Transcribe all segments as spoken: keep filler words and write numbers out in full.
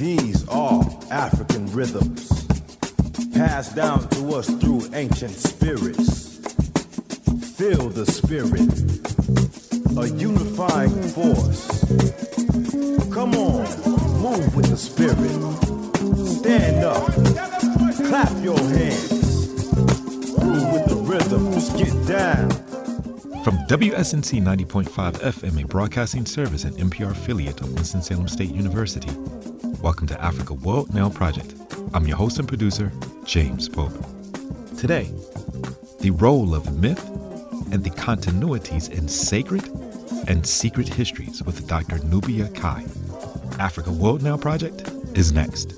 These are African rhythms, passed down to us through ancient spirits. Feel the spirit, a unifying force. Come on, move with the spirit. Stand up, clap your hands. Groove with the rhythms, get down. From W S N C ninety point five F M, a broadcasting service and N P R affiliate of Winston-Salem State University, welcome to Africa World Now Project. I'm your host and producer, James Pope. Today, the role of myth and the continuities in sacred and secret histories with Doctor Nubia Kai. Africa World Now Project is next.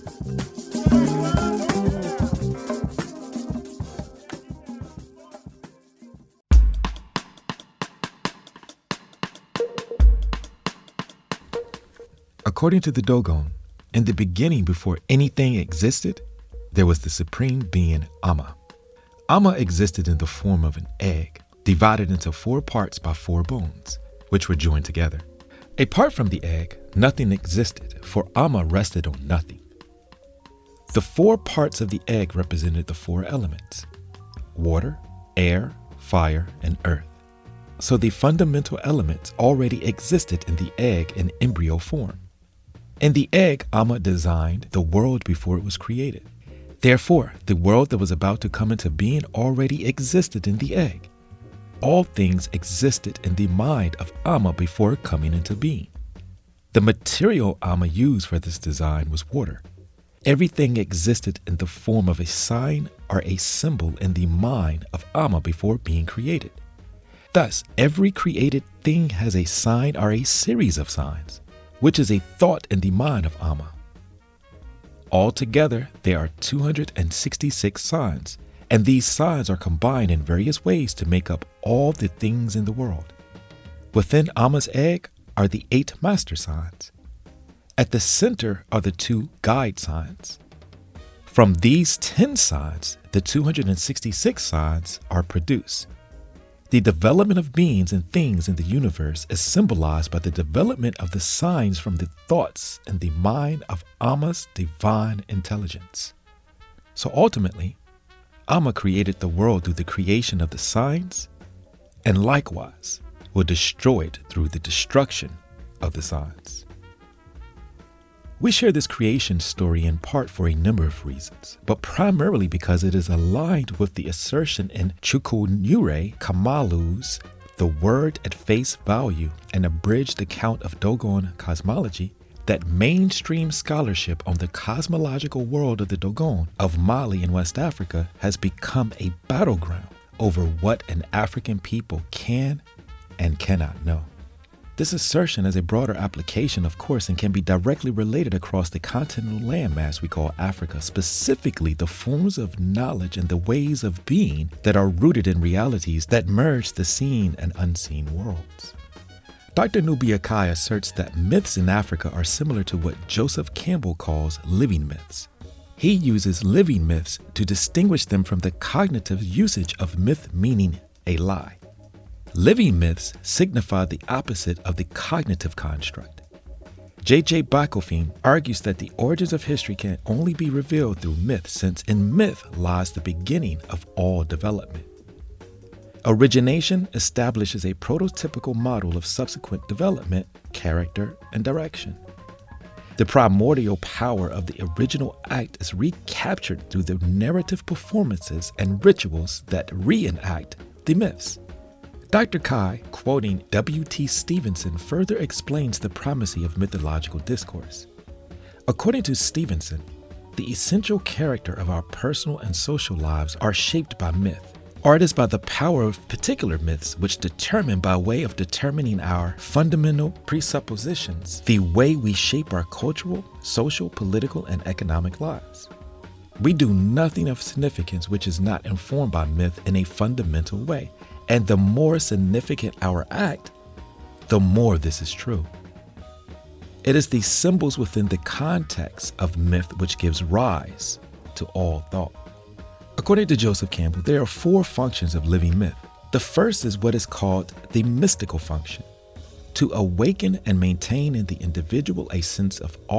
According to the Dogon, in the beginning, before anything existed, there was the supreme being Amma. Amma existed in the form of an egg, divided into four parts by four bones, which were joined together. Apart from the egg, nothing existed, for Amma rested on nothing. The four parts of the egg represented the four elements: water, air, fire, and earth. So the fundamental elements already existed in the egg in embryo form. In the egg, Amma designed the world before it was created. Therefore, the world that was about to come into being already existed in the egg. All things existed in the mind of Amma before coming into being. The material Amma used for this design was water. Everything existed in the form of a sign or a symbol in the mind of Amma before being created. Thus, every created thing has a sign or a series of signs, which is a thought in the mind of Amma. Altogether, there are two hundred sixty-six signs, and these signs are combined in various ways to make up all the things in the world. Within Amma's egg are the eight master signs. At the center are the two guide signs. From these ten signs, the two hundred sixty-six signs are produced. The development of beings and things in the universe is symbolized by the development of the signs from the thoughts in the mind of Amma's divine intelligence. So ultimately, Amma created the world through the creation of the signs, and likewise will destroy it through the destruction of the signs. We share this creation story in part for a number of reasons, but primarily because it is aligned with the assertion in Chukwunure Kamalu's The Word at Face Value, an abridged account of Dogon cosmology, that mainstream scholarship on the cosmological world of the Dogon of Mali and West Africa has become a battleground over what an African people can and cannot know. This assertion has a broader application, of course, and can be directly related across the continental landmass we call Africa, specifically the forms of knowledge and the ways of being that are rooted in realities that merge the seen and unseen worlds. Doctor Nubia Kai asserts that myths in Africa are similar to what Joseph Campbell calls living myths. He uses living myths to distinguish them from the cognitive usage of myth meaning a lie. Living myths signify the opposite of the cognitive construct. J J Bakofin argues that the origins of history can only be revealed through myth, since in myth lies the beginning of all development. Origination establishes a prototypical model of subsequent development, character, and direction. The primordial power of the original act is recaptured through the narrative performances and rituals that reenact the myths. Doctor Kai, quoting W T Stevenson, further explains the primacy of mythological discourse. According to Stevenson, the essential character of our personal and social lives are shaped by myth, or it is by the power of particular myths which determine, by way of determining our fundamental presuppositions, the way we shape our cultural, social, political, and economic lives. We do nothing of significance which is not informed by myth in a fundamental way. And the more significant our act, the more this is true. It is the symbols within the context of myth which gives rise to all thought. According to Joseph Campbell, there are four functions of living myth. The first is what is called the mystical function, to awaken and maintain in the individual a sense of awe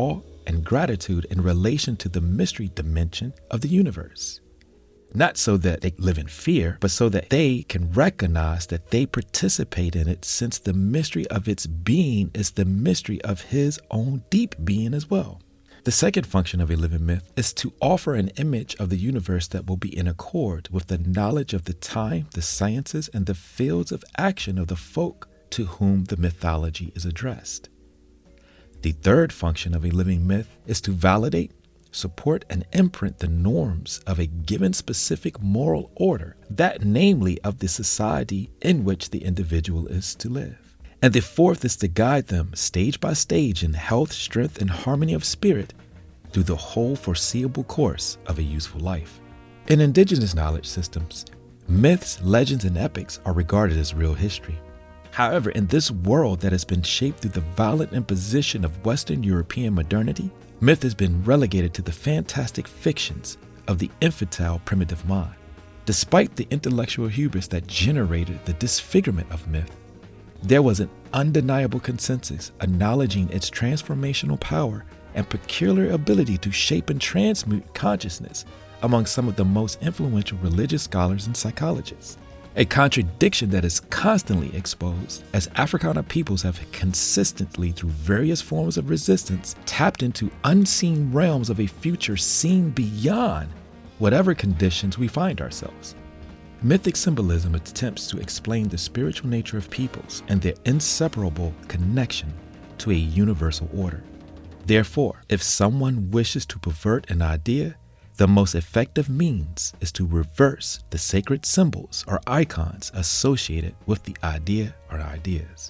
and gratitude in relation to the mystery dimension of the universe. Not so that they live in fear, but so that they can recognize that they participate in it, since the mystery of its being is the mystery of his own deep being as well. The second function of a living myth is to offer an image of the universe that will be in accord with the knowledge of the time, the sciences, and the fields of action of the folk to whom the mythology is addressed. The third function of a living myth is to validate, support, and imprint the norms of a given specific moral order, that namely of the society in which the individual is to live. And the fourth is to guide them stage by stage in health, strength, and harmony of spirit through the whole foreseeable course of a useful life. In indigenous knowledge systems, myths, legends, and epics are regarded as real history. However, in this world that has been shaped through the violent imposition of Western European modernity, myth has been relegated to the fantastic fictions of the infantile primitive mind. Despite the intellectual hubris that generated the disfigurement of myth, there was an undeniable consensus acknowledging its transformational power and peculiar ability to shape and transmute consciousness among some of the most influential religious scholars and psychologists. A contradiction that is constantly exposed as Africana peoples have consistently, through various forms of resistance, tapped into unseen realms of a future seen beyond whatever conditions we find ourselves. Mythic symbolism attempts to explain the spiritual nature of peoples and their inseparable connection to a universal order. Therefore, if someone wishes to pervert an idea, the most effective means is to reverse the sacred symbols or icons associated with the idea or ideas.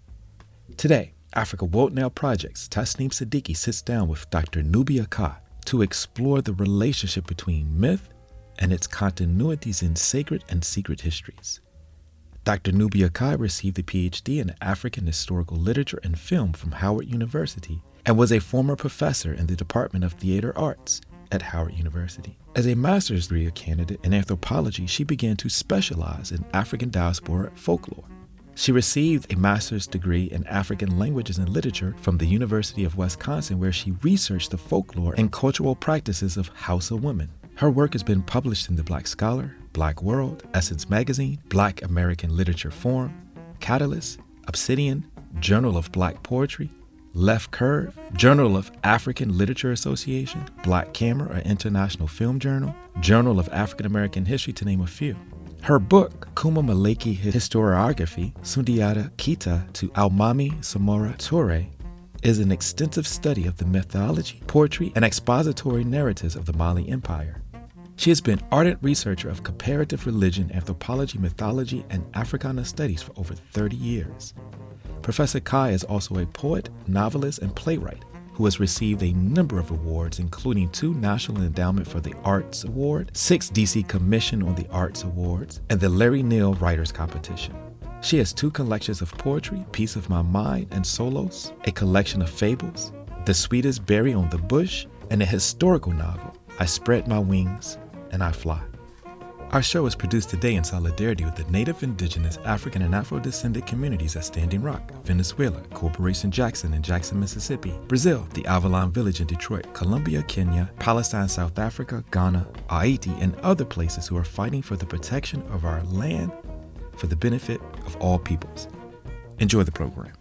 Today, Africa World Now Project's Tasneem Siddiqui sits down with Doctor Nubia Ka to explore the relationship between myth and its continuities in sacred and secret histories. Doctor Nubia Ka received a P H D in African Historical Literature and Film from Howard University and was a former professor in the Department of Theater Arts at Howard University. As a master's degree candidate in anthropology, she began to specialize in African diaspora folklore. She received a master's degree in African languages and literature from the University of Wisconsin, where she researched the folklore and cultural practices of Hausa women. Her work has been published in The Black Scholar, Black World, Essence Magazine, Black American Literature Forum, Catalyst, Obsidian, Journal of Black Poetry, Left Curve, Journal of African Literature Association, Black Camera, an international film journal, Journal of African American History, to name a few. Her book, Kuma Maleki Historiography, Sundiata Keita to Almami Samora Toure, is an extensive study of the mythology, poetry, and expository narratives of the Mali Empire. She has been ardent researcher of comparative religion, anthropology, mythology, and Africana studies for over thirty years. Professor Kai is also a poet, novelist, and playwright who has received a number of awards, including two National Endowment for the Arts Award, six D C Commission on the Arts Awards, and the Larry Neal Writers Competition. She has two collections of poetry, Piece of My Mind and Solos, a collection of fables, The Sweetest Berry on the Bush, and a historical novel, I Spread My Wings and I Fly. Our show is produced today in solidarity with the Native, Indigenous, African, and Afro-descendant communities at Standing Rock, Venezuela, Corporation Jackson in Jackson, Mississippi, Brazil, the Avalon Village in Detroit, Colombia, Kenya, Palestine, South Africa, Ghana, Haiti, and other places who are fighting for the protection of our land for the benefit of all peoples. Enjoy the program.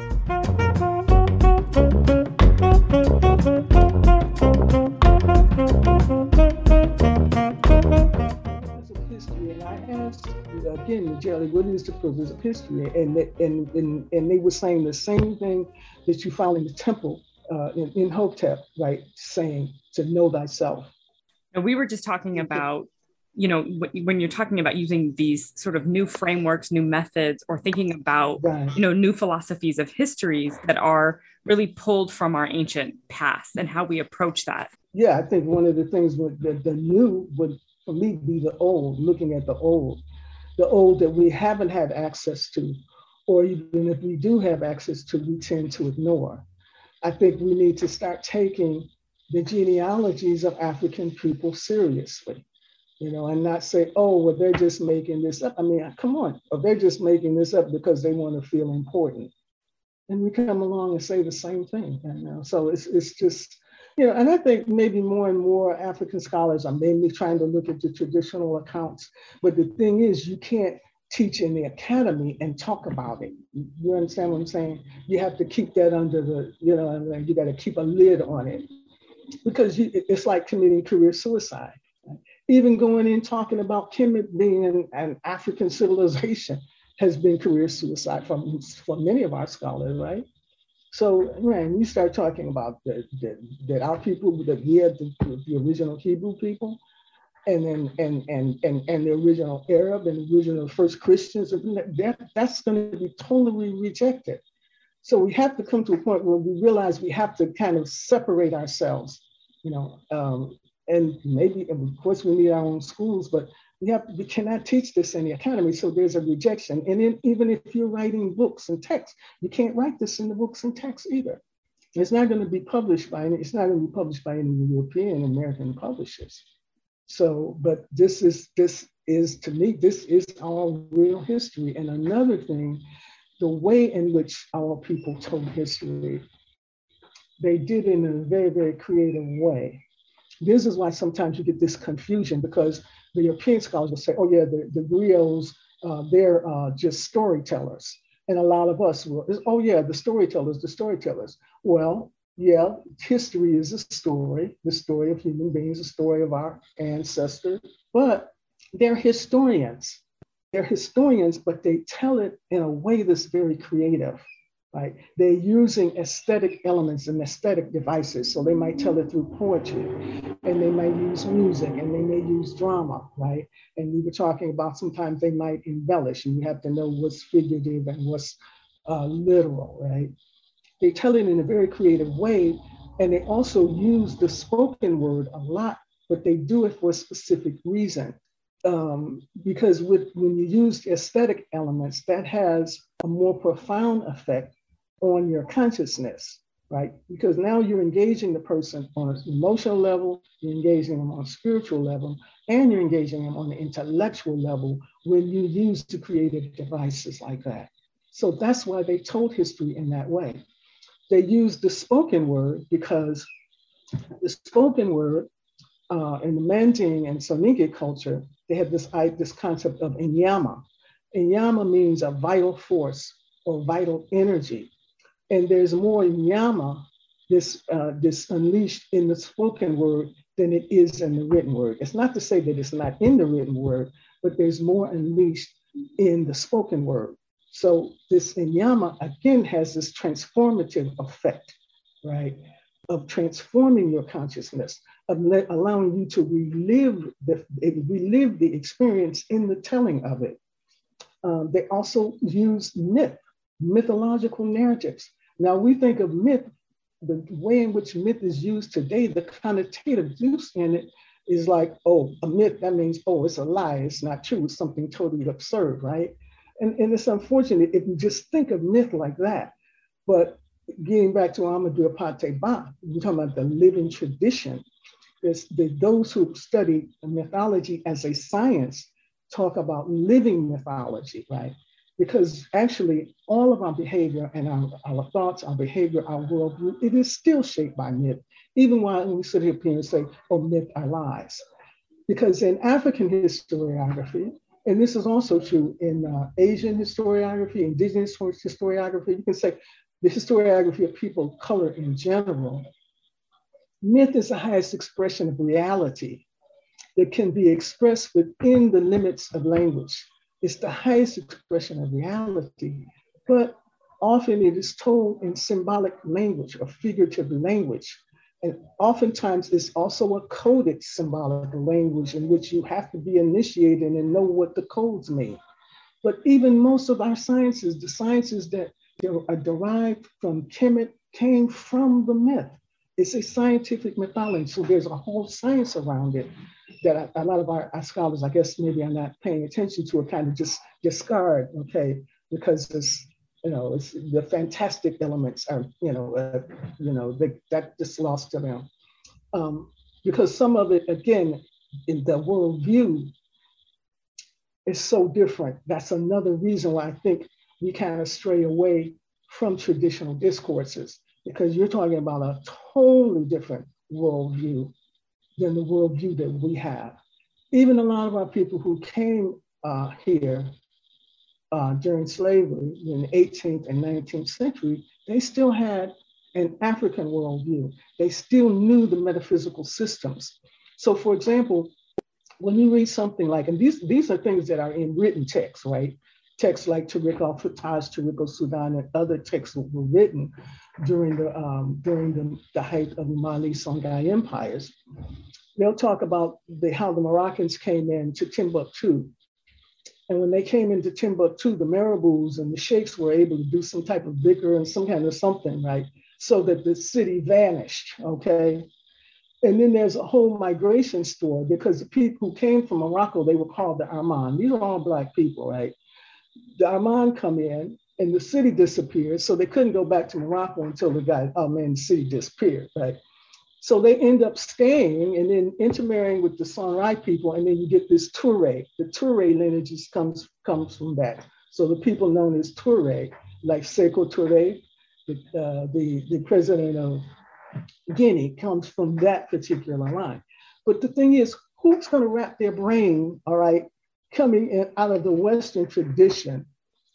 And I asked again, Jelly, what is the purpose of history? And and and and they were saying the same thing that you found in the temple uh, in, in Hotep, right? Saying to know thyself. And we were just talking about, you know, when you're talking about using these sort of new frameworks, new methods, or thinking about, right. you know, new philosophies of histories that are really pulled from our ancient past and how we approach that. Yeah, I think one of the things with the, the new would, for me, be the old, looking at the old, the old that we haven't had access to, or even if we do have access to, we tend to ignore. I think we need to start taking the genealogies of African people seriously, you know, and not say, oh, well, they're just making this up. I mean, come on, or they're just making this up because they want to feel important. And we come along and say the same thing. You know? So it's it's just, You know, and I think maybe more and more African scholars are mainly trying to look at the traditional accounts. But the thing is, you can't teach in the academy and talk about it. You understand what I'm saying? You have to keep that under the, you know, you got to keep a lid on it, because you, it's like committing career suicide. Even going in talking about Kemet being an, an African civilization has been career suicide for, for many of our scholars, right? So, man, you start talking about that, that, that our people, that we had the, the original Hebrew people, and then and and and and the original Arab and the original first Christians, that that's going to be totally rejected. So we have to come to a point where we realize we have to kind of separate ourselves, you know, um, and maybe, of course, we need our own schools, but we have we cannot teach this in the academy. So there's a rejection. And then even if you're writing books and texts, you can't write this in the books and texts either. It's not going to be published by any. It's not going to be published by any European American publishers. So, but this is this is to me, this is our real history. And another thing, the way in which our people told history, they did it in a very, very creative way. This is why sometimes you get this confusion, because the European scholars will say, oh yeah, the, the griots, uh, they're uh, just storytellers. And a lot of us will, oh yeah, the storytellers, the storytellers. Well, yeah, history is a story, the story of human beings, the story of our ancestors, but they're historians. They're historians, but they tell it in a way that's very creative, right? They're using aesthetic elements and aesthetic devices. So they might tell it through poetry, and they might use music, and they may use drama, right? And we were talking about sometimes they might embellish, and you have to know what's figurative and what's uh, literal, right? They tell it in a very creative way, and they also use the spoken word a lot, but they do it for a specific reason. Um, because with, when you use aesthetic elements, that has a more profound effect on your consciousness, right? Because now you're engaging the person on an emotional level, you're engaging them on a spiritual level, and you're engaging them on an intellectual level when you use the creative devices like that. So that's why they told history in that way. They used the spoken word because the spoken word uh, in the Manding and Soninke culture, they had this, this concept of inyama. Inyama means a vital force or vital energy. And there's more inyama, this, uh, this unleashed in the spoken word than it is in the written word. It's not to say that it's not in the written word, but there's more unleashed in the spoken word. So this inyama, again, has this transformative effect, right? Of transforming your consciousness, of let, allowing you to relive the, relive the experience in the telling of it. Um, they also use myth, mythological narratives. Now we think of myth, the way in which myth is used today, the connotative use in it is like, oh, a myth, that means, oh, it's a lie, it's not true, it's something totally absurd, right? And, and it's unfortunate if you just think of myth like that. But getting back to Amadou Apate Ba, we're talking about the living tradition. There's the, those who study mythology as a science talk about living mythology, right? Because actually all of our behavior and our, our thoughts, our behavior, our worldview, it is still shaped by myth, even while we sit here and say, oh, myth are lies. Because in African historiography, and this is also true in uh, Asian historiography, indigenous historiography, you can say the historiography of people of color in general, myth is the highest expression of reality that can be expressed within the limits of language. It's the highest expression of reality, but often it is told in symbolic language or figurative language. And oftentimes it's also a coded symbolic language in which you have to be initiated and know what the codes mean. But even most of our sciences, the sciences that are derived from Kemet, came from the myth. It's a scientific mythology. So there's a whole science around it that a lot of our, our scholars, I guess maybe are not paying attention to, or kind of just discard, okay, because it's, you know, it's, the fantastic elements are, you know, uh, you know, they, that just lost to them. Um, because some of it, again, in the worldview is so different. That's another reason why I think we kind of stray away from traditional discourses, because you're talking about a totally different worldview than the worldview that we have. Even a lot of our people who came uh, here uh, during slavery in the eighteenth and nineteenth century, they still had an African worldview. They still knew the metaphysical systems. So for example, when you read something like, and these, these are things that are in written text, right? Texts like Tariq al-Fatah's Tariq al-Sudan and other texts that were written during the um, during the, the height of the Mali Songhai empires. They'll talk about the, how the Moroccans came in to Timbuktu. And when they came into Timbuktu, the Marabous and the Sheikhs were able to do some type of dhikr and some kind of something, right? So that the city vanished, okay? And then there's a whole migration story because the people who came from Morocco, they were called the Arman. These are all Black people, right? The Arman come in and the city disappeared. So they couldn't go back to Morocco until the guy, oh man, the city disappeared, right? So they end up staying and then intermarrying with the Songhai people. And then you get this Toure. The Toure lineage comes, comes from that. So the people known as Toure, like Sekou Toure, the, uh, the, the president of Guinea, comes from that particular line. But the thing is, who's going to wrap their brain, all right, coming in out of the Western tradition,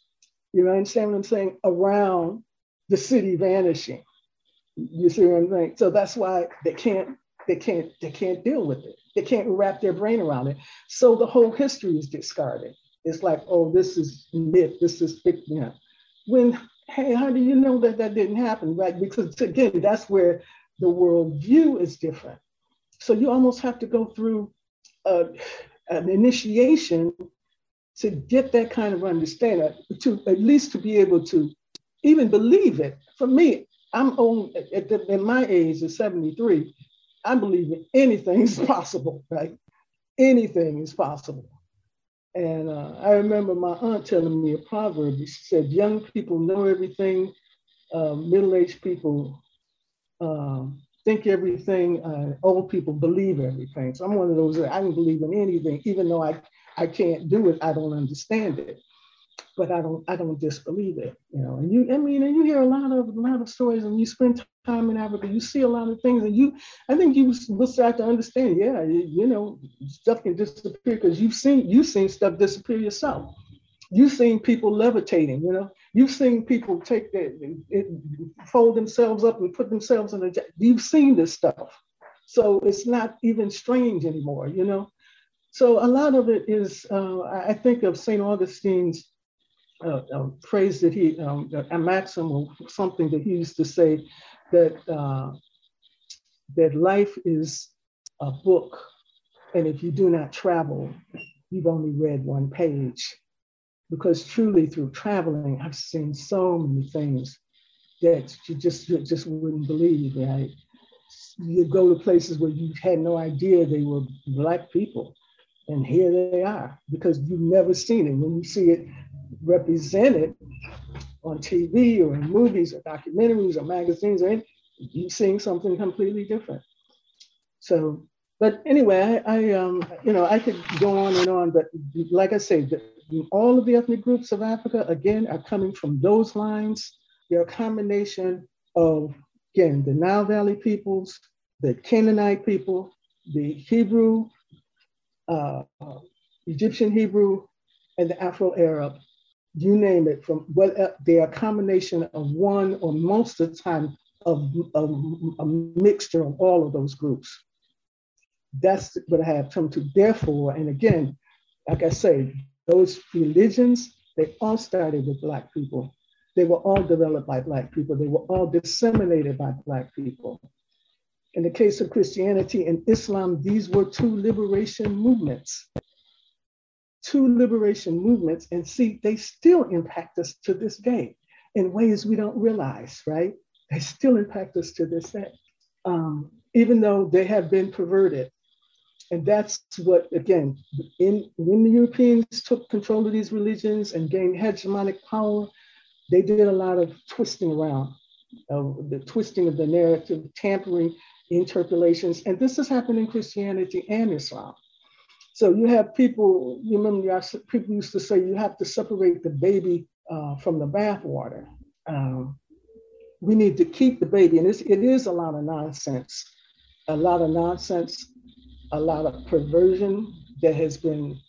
you know, understand what I'm saying, around the city vanishing? You see what I'm saying? So that's why they can't, they can't, they can't deal with it. They can't wrap their brain around it. So the whole history is discarded. It's like, oh, this is myth, this is fiction. When, hey, how do you know that that didn't happen, right? Because again, that's where the worldview is different. So you almost have to go through uh, an initiation to get that kind of understanding, to at least to be able to even believe it. For me, I'm old, at, the, at my age of seventy-three, I believe that anything is possible, right? Anything is possible. And uh, I remember my aunt telling me a proverb. She said, young people know everything, uh, middle-aged people um, think everything, uh, old people believe everything. So I'm one of those that I can believe in anything, even though I, I can't do it, I don't understand it. But I don't I don't disbelieve it, you know. And you, I mean, and you hear a lot of a lot of stories, and you spend time in Africa, you see a lot of things, and you, I think you will start to understand. Yeah, you, you know, stuff can disappear because you've seen you've seen stuff disappear yourself. You've seen people levitating, you know. You've seen people take that, it, fold themselves up and put themselves in a. You've seen this stuff, so it's not even strange anymore, you know. So a lot of it is, uh, I think of Saint Augustine's. Uh, a phrase that he, um, a maxim or something that he used to say, that uh, that life is a book, and if you do not travel, you've only read one page. Because truly, through traveling, I've seen so many things that you just you just wouldn't believe. Right? You go to places where you had no idea they were Black people, and here they are because you've never seen it. When you see it represented on T V or in movies or documentaries or magazines, or you're seeing something completely different. So, but anyway, I, I um, you know, I could go on and on, but like I say, the, all of the ethnic groups of Africa, again, are coming from those lines. They're a combination of, again, the Nile Valley peoples, the Canaanite people, the Hebrew, uh, Egyptian Hebrew, and the Afro-Arab. You name it, from what they are a combination of one or most of the time of, of a mixture of all of those groups. That's what I have come to. Therefore, and again, like I say, those religions, they all started with Black people. They were all developed by Black people. They were all disseminated by Black people. In the case of Christianity and Islam, these were two liberation movements. Two liberation movements, and see, they still impact us to this day in ways we don't realize, right? They still impact us to this day, um, even though they have been perverted. And that's what, again, in, when the Europeans took control of these religions and gained hegemonic power, they did a lot of twisting around, uh, the twisting of the narrative, tampering, interpolations, and this has happened in Christianity and Islam. So you have people, you remember people used to say you have to separate the baby uh, from the bathwater. Um, we need to keep the baby, and it's, it is a lot of nonsense. a lot of nonsense, a lot of perversion that has been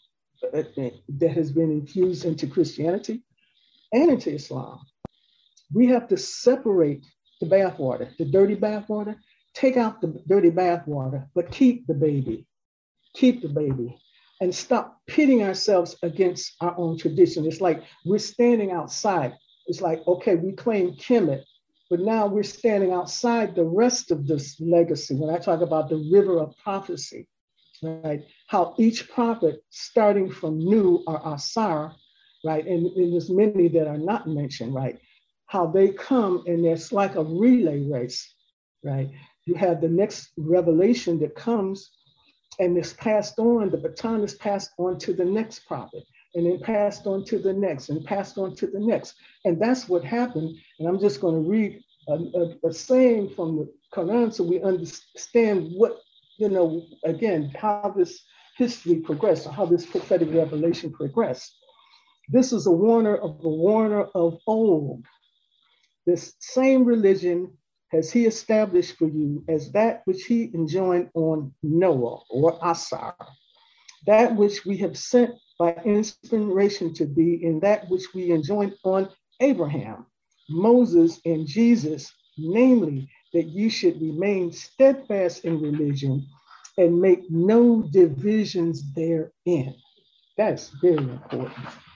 that has been infused into Christianity and into Islam. We have to separate the bathwater, the dirty bathwater, take out the dirty bathwater, but keep the baby, keep the baby, and stop pitting ourselves against our own tradition. It's like we're standing outside. It's like, okay, we claim Kemet, but now we're standing outside the rest of this legacy. When I talk about the river of prophecy, right? How each prophet, starting from Nu or Asar, right? And, and there's many that are not mentioned, right? How they come and it's like a relay race, right? You have the next revelation that comes and it's passed on, the baton is passed on to the next prophet, and then passed on to the next, and passed on to the next. And that's what happened. And I'm just going to read a, a, a saying from the Quran so we understand what, you know, again, how this history progressed, or how this prophetic revelation progressed. This is a warner of a warner of old. This same religion has he established for you as that which he enjoined on Noah or Asar, that which we have sent by inspiration to be, and that which we enjoined on Abraham, Moses, and Jesus, namely, that you should remain steadfast in religion and make no divisions therein. That's very important.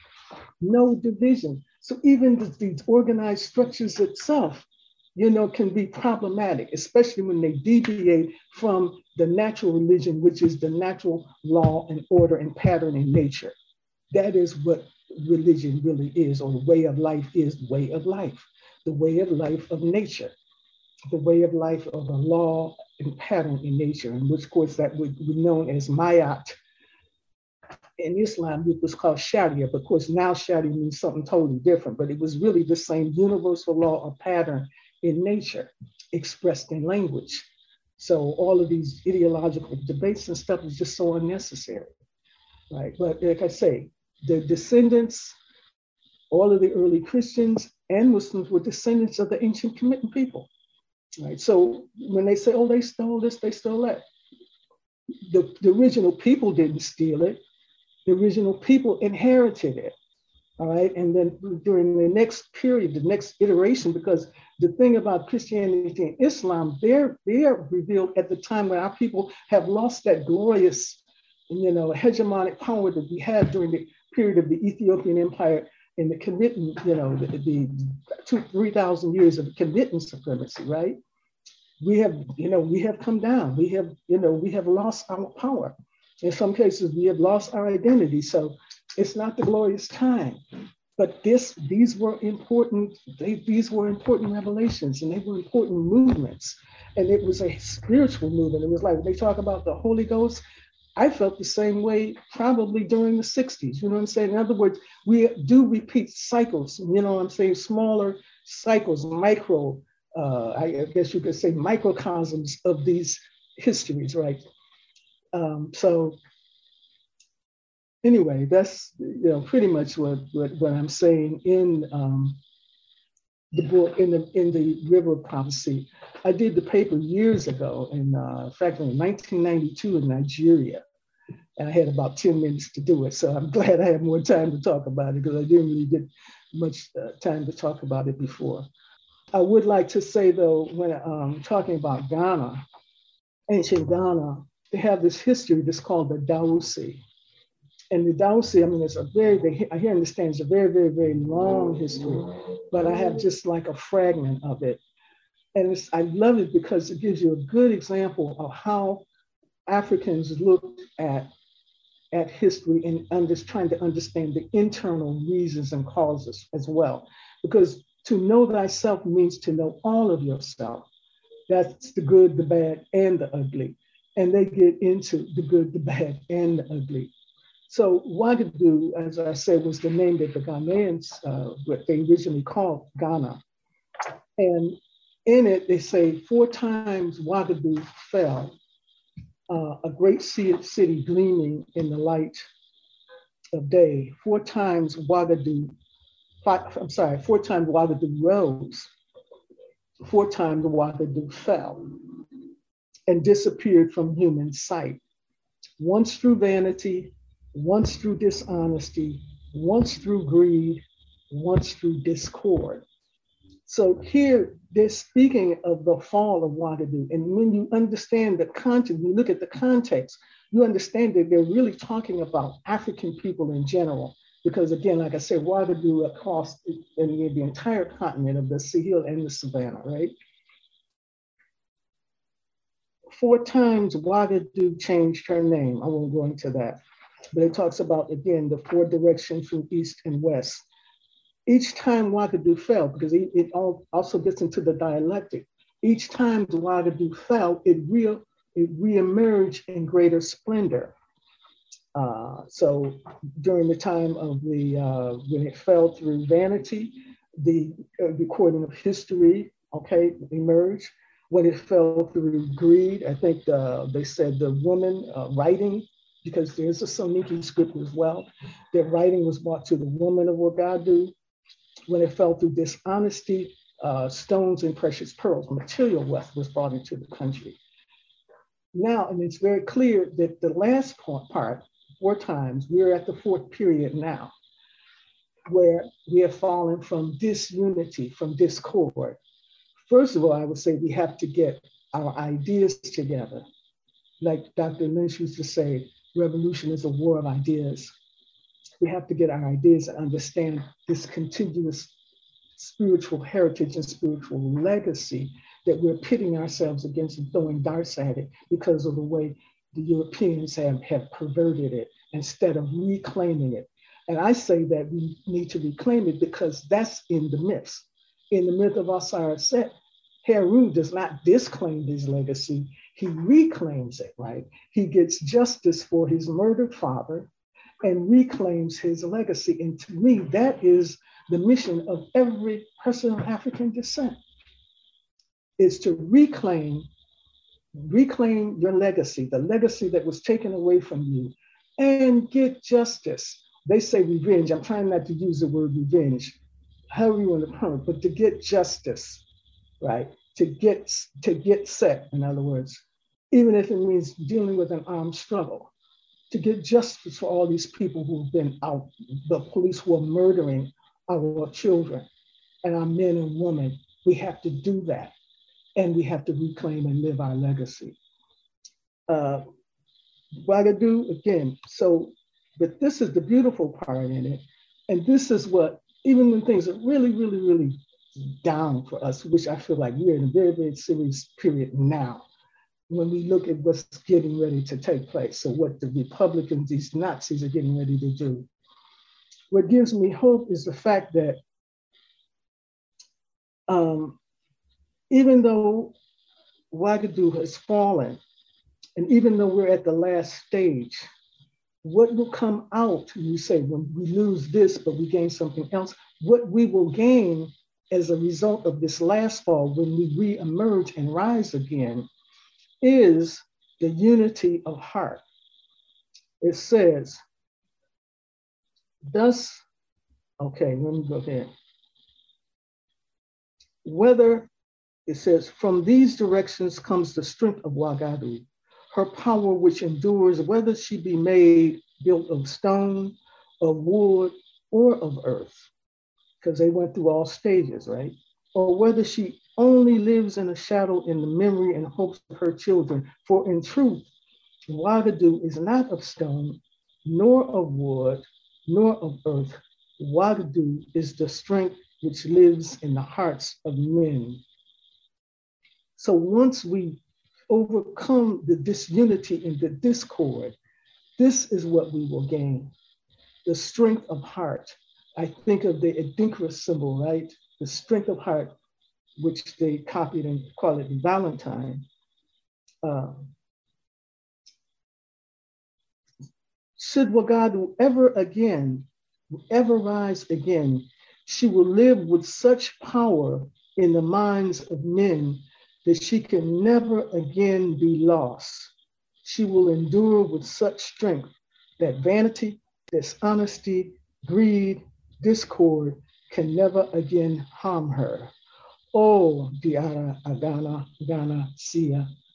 No division. So even the, these organized structures itself, you know, can be problematic, especially when they deviate from the natural religion, which is the natural law and order and pattern in nature. That is what religion really is, or the way of life is the way of life, the way of life of nature, the way of life of a law and pattern in nature, in which, of course, that would be known as Mayat. In Islam, it was called Sharia, but of course now Sharia means something totally different, but it was really the same universal law or pattern in nature expressed in language. So all of these ideological debates and stuff is just so unnecessary, right? But like I say, the descendants, all of the early Christians and Muslims were descendants of the ancient Kemetic people, right? So when they say, oh, they stole this, they stole that, the, the original people didn't steal it. The original people inherited it, all right? And then during the next period, the next iteration, because the thing about Christianity and Islam, they're, they're revealed at the time when our people have lost that glorious, you know, hegemonic power that we had during the period of the Ethiopian Empire and the Kemetic, you know, the, the two, three thousand years of Kemetic supremacy, right? We have, you know, we have come down. We have, you know, we have lost our power. In some cases, we have lost our identity. So it's not the glorious time. But this, these were important, they, these were important revelations, and they were important movements. And it was a spiritual movement. It was like, when they talk about the Holy Ghost, I felt the same way probably during the sixties, you know what I'm saying? In other words, we do repeat cycles, you know what I'm saying? Smaller cycles, micro, uh, I guess you could say microcosms of these histories, right? Um, so anyway, that's, you know, pretty much what, what, what I'm saying in um, the book, in the in the River of Prophecy. I did the paper years ago, in, uh, in fact, in nineteen ninety-two in Nigeria, and I had about ten minutes to do it. So I'm glad I have more time to talk about it, because I didn't really get much uh, time to talk about it before. I would like to say, though, when um, talking about Ghana, ancient Ghana, they have this history that's called the Dawusi. And the Dawusi, I mean, it's a very, they, I hear understand it's a very, very, very long history, but I have just like a fragment of it. And it's, I love it because it gives you a good example of how Africans looked at, at history and under, trying to understand the internal reasons and causes as well. Because to know thyself means to know all of yourself. That's the good, the bad, and the ugly. And they get into the good, the bad, and the ugly. So Ouagadougou, as I said, was the name that the Ghanaians, uh, what they originally called Ghana. And in it, they say four times Ouagadougou fell, uh, a great city gleaming in the light of day. Four times Ouagadougou, five, I'm sorry, four times Ouagadougou rose, four times Ouagadougou fell. and disappeared from human sight. Once through vanity, once through dishonesty, once through greed, once through discord. So here they're speaking of the fall of Ouagadougou. And when you understand the context, you look at the context, you understand that they're really talking about African people in general. Because again, like I said, Ouagadougou across in the, the entire continent of the Sahel and the Savannah, right? Four times Ouagadougou changed her name. I won't go into that. But it talks about, again, the four directions from east and west. Each time Ouagadougou fell, because it, it all also gets into the dialectic, each time Ouagadougou fell, it, re, it reemerged in greater splendor. Uh, so during the time of the, uh, when it fell through vanity, the uh, recording of history, okay, emerged. When it fell through greed, I think the, they said the woman uh, writing, because there's a Soninke script as well, that writing was brought to the woman of Ouagadougou. When it fell through dishonesty, uh, stones and precious pearls, material wealth was brought into the country. Now, and it's very clear that the last part, four times, we're at the fourth period now, where we have fallen from disunity, from discord. First of all, I would say we have to get our ideas together. Like Doctor Lynch used to say, revolution is a war of ideas. We have to get our ideas and understand this contiguous spiritual heritage and spiritual legacy that we're pitting ourselves against and throwing darts at it because of the way the Europeans have, have perverted it instead of reclaiming it. And I say that we need to reclaim it because that's in the myths. In the myth of Osiris Set, Heru does not disclaim his legacy, he reclaims it, right? He gets justice for his murdered father and reclaims his legacy. And to me, that is the mission of every person of African descent, is to reclaim, reclaim your legacy, the legacy that was taken away from you, and get justice. They say revenge. I'm trying not to use the word revenge, however you want to put it, but to get justice, right? To get, to get set, in other words, even if it means dealing with an armed struggle, to get justice for all these people who've been out, the police who are murdering our children and our men and women. We have to do that. And we have to reclaim and live our legacy. Uh, Ouagadougou, again, so, but this is the beautiful part in it. And this is what, even when things are really, really, really down for us, which I feel like we're in a very, very serious period now, when we look at what's getting ready to take place. So what the Republicans, these Nazis are getting ready to do. What gives me hope is the fact that um, even though Ouagadougou has fallen, and even though we're at the last stage, what will come out, you say, when we lose this, but we gain something else, what we will gain as a result of this last fall, when we re-emerge and rise again, is the unity of heart. It says, thus, okay, let me go there. Whether, it says, from these directions comes the strength of Ouagadougou, her power which endures, whether she be made built of stone, of wood, or of earth, because they went through all stages, right? Or whether she only lives in a shadow in the memory and hopes of her children. For in truth, Ouagadougou is not of stone, nor of wood, nor of earth. Ouagadougou is the strength which lives in the hearts of men. So once we overcome the disunity and the discord, this is what we will gain, the strength of heart. I think of the Adinkra symbol, right? The strength of heart, which they copied and call it Valentine. Uh, should Ouagadougou ever again, ever rise again, she will live with such power in the minds of men that she can never again be lost. She will endure with such strength that vanity, dishonesty, greed, discord can never again harm her. Oh, Diara Agana Gana Sia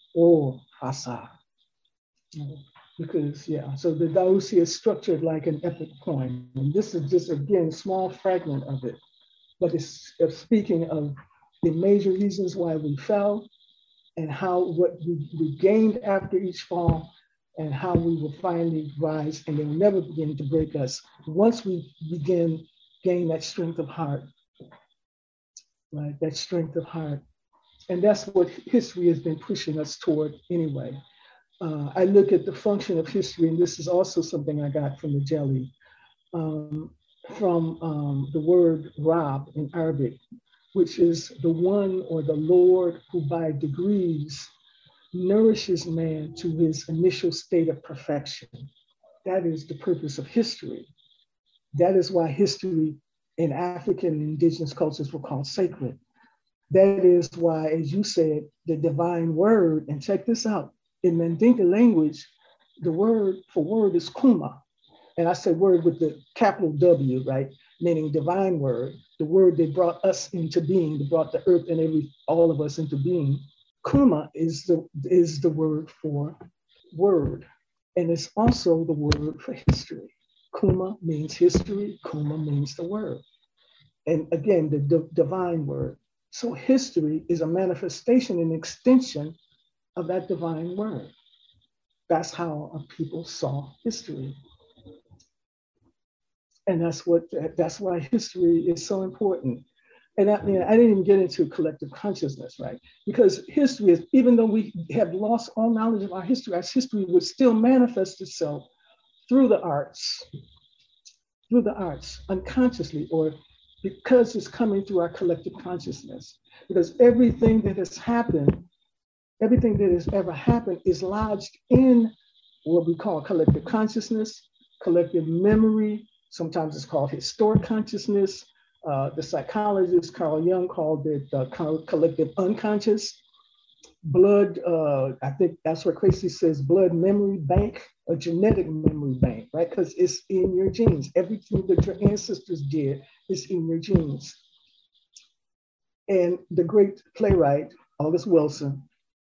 or Hasa. Because, yeah, so the Dausi is structured like an epic poem. And this is just, again, a small fragment of it. But it's, it's speaking of the major reasons why we fell and how what we, we gained after each fall and how we will finally rise and they will never begin to break us once we begin gain that strength of heart, right? That strength of heart. And that's what history has been pushing us toward anyway. Uh, I look at the function of history, and this is also something I got from the jelly, um, from um, the word Rab in Arabic, which is the one or the Lord who by degrees nourishes man to his initial state of perfection. That is the purpose of history. That is why history in African and indigenous cultures were called sacred. That is why, as you said, the divine word, and check this out, in Mandinka language, the word for word is kuma. And I say word with the capital W, right? Meaning divine word, the word that brought us into being, that brought the earth and every all of us into being. Kuma is the, is the word for word. And it's also the word for history. Kuma means history, Kuma means the word. And again, the d- divine word. So history is a manifestation and extension of that divine word. That's how people saw history. And that's what that's why history is so important. And I mean, I didn't even get into collective consciousness, right? Because history is, even though we have lost all knowledge of our history, our history would still manifest itself through the arts, through the arts, unconsciously, or because it's coming through our collective consciousness. Because everything that has happened, everything that has ever happened is lodged in what we call collective consciousness, collective memory. Sometimes it's called historic consciousness. Uh, the psychologist Carl Jung called it uh, collective unconscious. Blood, uh, I think that's what Tracy says, blood memory bank, a genetic memory bank, right? Because it's in your genes. Everything that your ancestors did is in your genes. And the great playwright, August Wilson,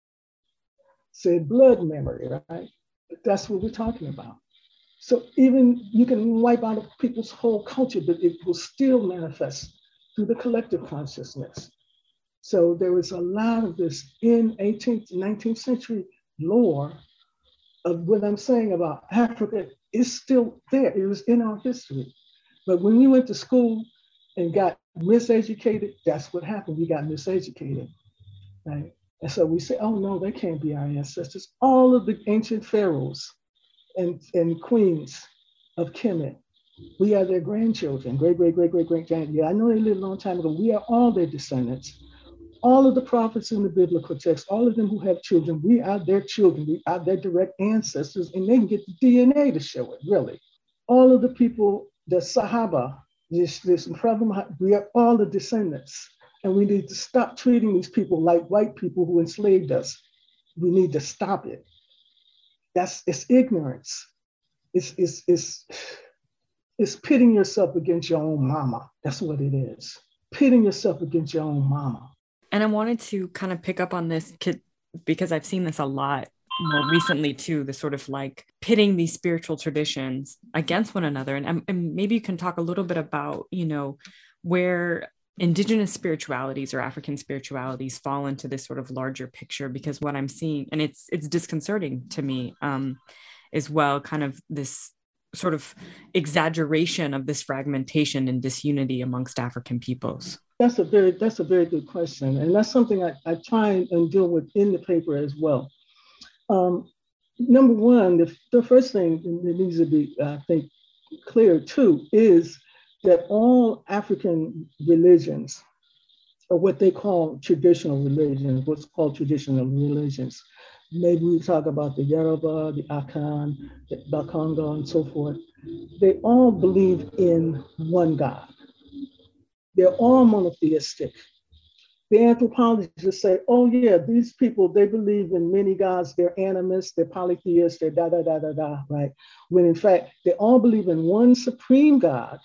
said blood memory, right? That's what we're talking about. So even you can wipe out people's whole culture, but it will still manifest through the collective consciousness. So there was a lot of this in eighteenth, nineteenth century lore of what I'm saying about Africa is still there. It was in our history. But when we went to school and got miseducated, that's what happened. We got miseducated, right? And so we say, oh no, they can't be our ancestors. All of the ancient pharaohs and, and queens of Kemet, we are their grandchildren, great, great, great, great, great grandchildren. Yeah, I know they lived a long time ago. We are all their descendants. All of the prophets in the biblical text, all of them who have children, we are their children. We are their direct ancestors, and they can get the D N A to show it, really. All of the people, the Sahaba, this, this problem, we are all the descendants. And we need to stop treating these people like white people who enslaved us. We need to stop it. That's, it's ignorance. It's, it's, it's, it's pitting yourself against your own mama. That's what it is. Pitting yourself against your own mama. And I wanted to kind of pick up on this because I've seen this a lot more recently too, the sort of like pitting these spiritual traditions against one another. And, and maybe you can talk a little bit about, you know, where indigenous spiritualities or African spiritualities fall into this sort of larger picture, because what I'm seeing, and it's it's disconcerting to me um, as well, kind of this sort of exaggeration of this fragmentation and disunity amongst African peoples. That's a very that's a very good question, and that's something I, I try and deal with in the paper as well. Um, number one, the, the first thing that needs to be, I think, clear too is that all African religions, or what they call traditional religions, what's called traditional religions, maybe we talk about the Yoruba, the Akan, the Bakongo, and so forth, they all believe in one God. They're all monotheistic. The anthropologists say, oh yeah, these people, they believe in many gods, they're animists, they're polytheists, they're da, da, da, da, da, right? When in fact, they all believe in one supreme God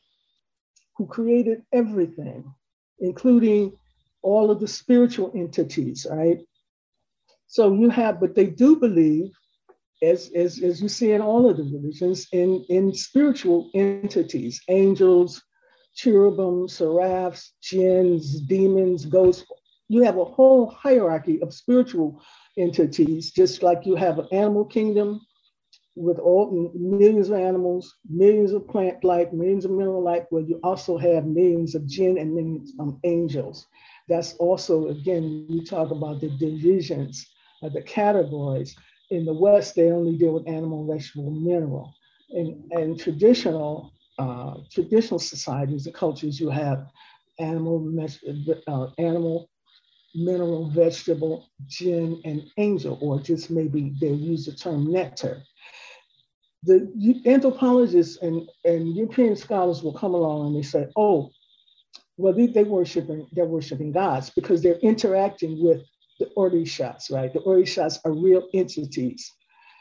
who created everything, including all of the spiritual entities, right? So you have, but they do believe, as, as, as you see in all of the religions, in, in spiritual entities, angels, cherubim, seraphs, jinns, demons, ghosts. You have a whole hierarchy of spiritual entities, just like you have an animal kingdom with all millions of animals, millions of plant life, millions of mineral life, where you also have millions of jinn and millions of angels. That's also, again, we talk about the divisions of the categories. In the West, they only deal with animal, vegetable, mineral. In, in traditional, uh, traditional societies and cultures, you have animal, uh, animal, mineral, vegetable, jinn, and angel, or just maybe they use the term nectar. The anthropologists and, and European scholars will come along and they say, oh, well, they, they worshiping, they're worshiping gods because they're interacting with the orishas, right? The orishas are real entities.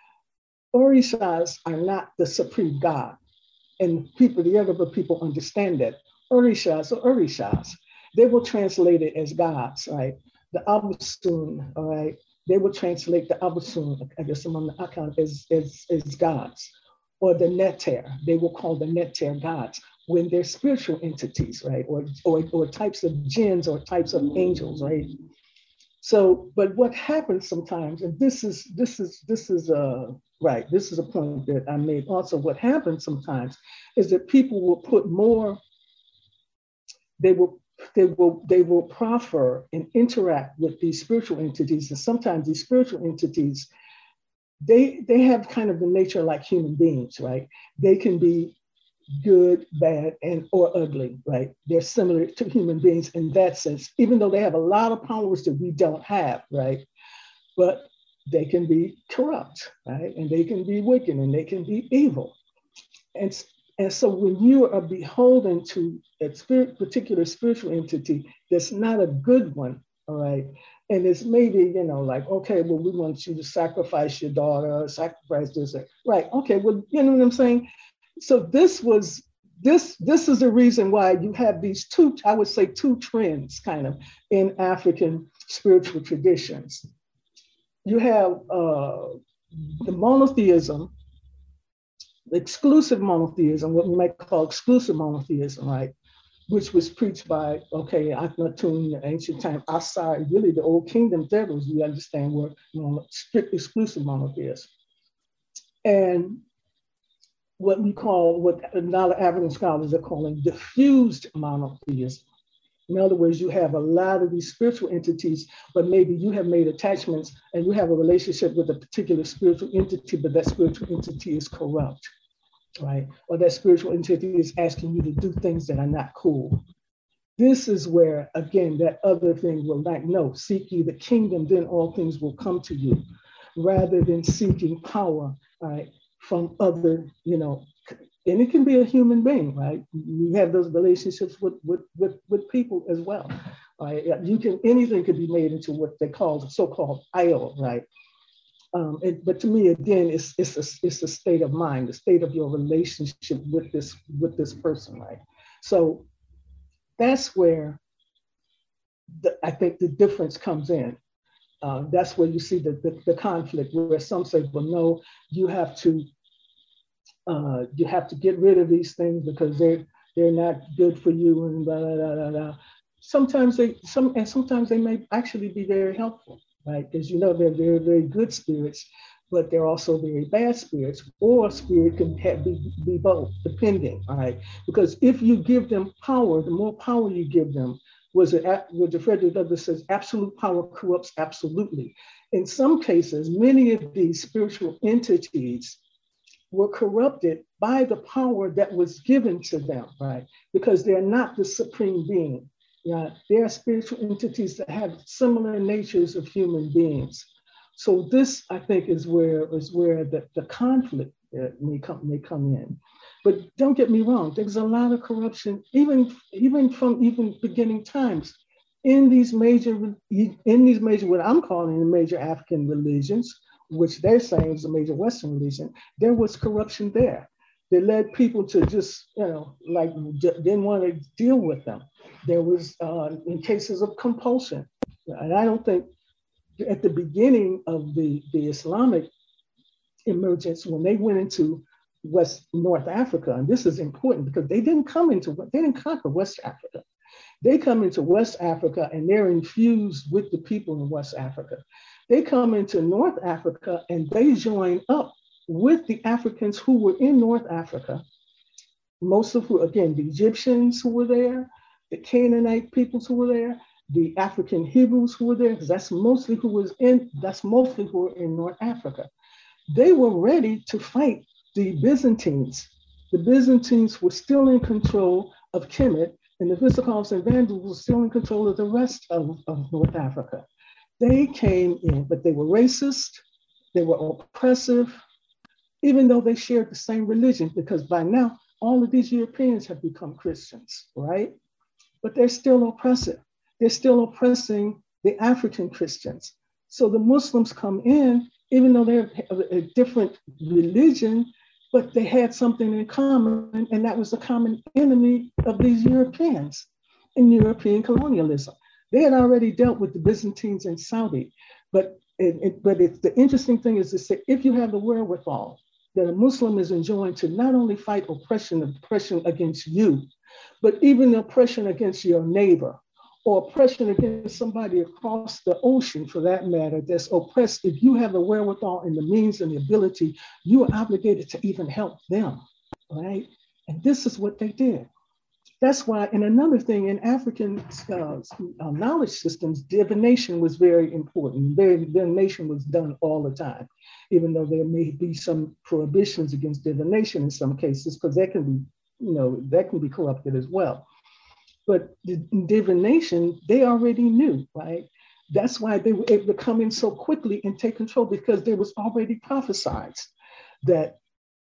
Orishas are not the supreme God. And people, the Yoruba people understand that. Orishas are orishas. They will translate it as gods, right? The Abusun, all right? They will translate the Abusun, I guess among the account, as, as, as gods. Or the Neter, they will call the Neter gods when they're spiritual entities, right? Or, or, or types of jinns or types of angels, right? So, but what happens sometimes, and this is, this is, this is, uh, right, this is a point that I made also, what happens sometimes is that people will put more, they will They will, they will proffer and interact with these spiritual entities. And sometimes these spiritual entities, they, they have kind of the nature like human beings, right? They can be good, bad, and or ugly, right? They're similar to human beings in that sense, even though they have a lot of powers that we don't have, right? But they can be corrupt, right? And they can be wicked and they can be evil. And And so when you are beholden to a spirit, particular spiritual entity that's not a good one, all right, and it's maybe, you know, like, okay, well, we want you to sacrifice your daughter, sacrifice this, right, okay, well, you know what I'm saying? So this was, this, this is the reason why you have these two, I would say two trends kind of in African spiritual traditions. You have uh, the monotheism, exclusive monotheism, what we might call exclusive monotheism, right? Which was preached by, okay, Akhenaten, the ancient time, Asar, really the old kingdom devils, we understand, were, you know, strict exclusive monotheists. And what we call, what a lot of African scholars are calling diffused monotheism. In other words, you have a lot of these spiritual entities, but maybe you have made attachments and you have a relationship with a particular spiritual entity, but that spiritual entity is corrupt, right? Or that spiritual entity is asking you to do things that are not cool. This is where, again, that other thing will like, no, seek ye the kingdom, then all things will come to you, rather than seeking power, right, from other, you know, and it can be a human being, right? You have those relationships with, with, with, with people as well. Right? You can, anything could be made into what they call the so-called idol, right? Um, it, but to me, again, it's, it's, a, it's a state of mind, the state of your relationship with this, with this person, right? So that's where the, I think the difference comes in. Uh, that's where you see the, the, the conflict, where some say, well, no, you have to, uh, you have to get rid of these things because they're, they're not good for you and blah, blah, blah, blah, blah. Sometimes they, some, and sometimes they may actually be very helpful, right? Because you know, they're very, very good spirits, but they're also very bad spirits, or spirit can have, be, be both, depending, all right? Because if you give them power, the more power you give them, was it, what Frederick Douglass says, absolute power corrupts absolutely. In some cases, many of these spiritual entities were corrupted by the power that was given to them, right? Because they're not the supreme being. Yeah, they are spiritual entities that have similar natures of human beings. So this, I think, is where is where the, the conflict uh, may come may come in. But don't get me wrong, there's a lot of corruption, even, even from even beginning times, in these major, in these major, what I'm calling the major African religions, which they're saying is a major Western religion, there was corruption there. They led people to just, you know, like didn't want to deal with them. There was uh, in cases of compulsion. And I don't think at the beginning of the, the Islamic emergence, when they went into West North Africa, and this is important because they didn't come into, they didn't conquer West Africa. They come into West Africa and they're infused with the people in West Africa. They come into North Africa and they join up with the Africans who were in North Africa, most of who, again, the Egyptians who were there, the Canaanite peoples who were there, the African Hebrews who were there, because that's mostly who was in, that's mostly who were in North Africa. They were ready to fight the Byzantines. The Byzantines were still in control of Kemet, and the Visigoths and Vandals were still in control of the rest of, of North Africa. They came in, but they were racist, they were oppressive, even though they shared the same religion, because by now, all of these Europeans have become Christians, right? But they're still oppressive. They're still oppressing the African Christians. So the Muslims come in, even though they're a different religion, but they had something in common, and that was the common enemy of these Europeans in European colonialism. They had already dealt with the Byzantines and Saudi, but it, it, but it's, the interesting thing is to say, if you have the wherewithal, that a Muslim is enjoined to not only fight oppression, oppression against you, but even oppression against your neighbor, or oppression against somebody across the ocean, for that matter, that's oppressed. If you have the wherewithal and the means and the ability, you are obligated to even help them, right? And this is what they did. That's why, and another thing, in African uh, uh, knowledge systems, divination was very important. Divination was done all the time, even though there may be some prohibitions against divination in some cases, because that can be, you know, that can be corrupted as well. But the divination, they already knew, right? That's why they were able to come in so quickly and take control, because there was already prophesied that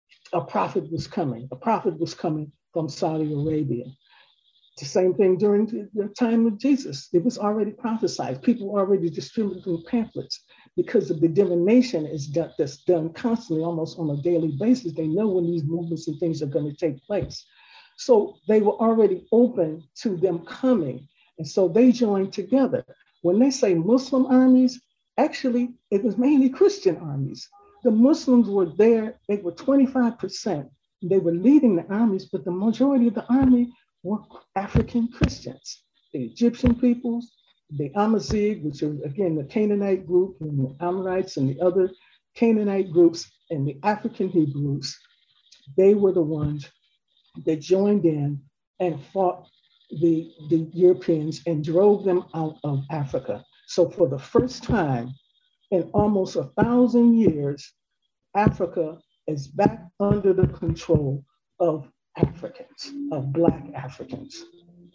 a prophet was coming. A prophet was coming from Saudi Arabia. The same thing during the time of Jesus. It was already prophesied. People were already distributing pamphlets because of the divination is done, that's done constantly, almost on a daily basis. They know when these movements and things are going to take place. So they were already open to them coming. And so they joined together. When they say Muslim armies, actually, it was mainly Christian armies. The Muslims were there, they were twenty-five percent. They were leading the armies, but the majority of the army were African Christians. The Egyptian peoples, the Amazigh, which are again the Canaanite group, and the Amorites and the other Canaanite groups, and the African Hebrews, they were the ones that joined in and fought the, the Europeans and drove them out of Africa. So for the first time in almost a thousand years, Africa is back under the control of Africans, of Black Africans,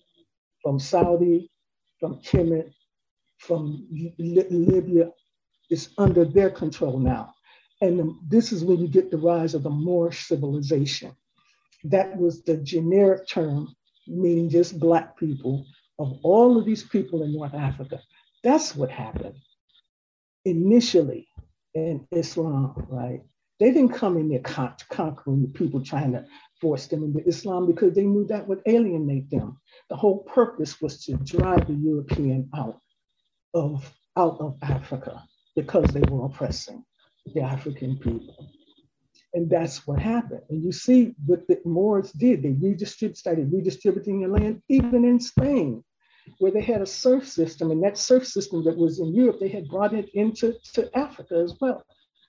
from Saudi, from Kemet, from Libya. It's under their control now. And this is when you get the rise of the Moorish civilization. That was the generic term, meaning just Black people, of all of these people in North Africa. That's what happened initially in Islam, right? They didn't come in there con- conquering the people, trying to force them into Islam, because they knew that would alienate them. The whole purpose was to drive the European out of, out of Africa, because they were oppressing the African people. And that's what happened. And you see what the Moors did. They redistrib- started redistributing the land, even in Spain, where they had a serf system. And that serf system that was in Europe, they had brought it into to Africa as well.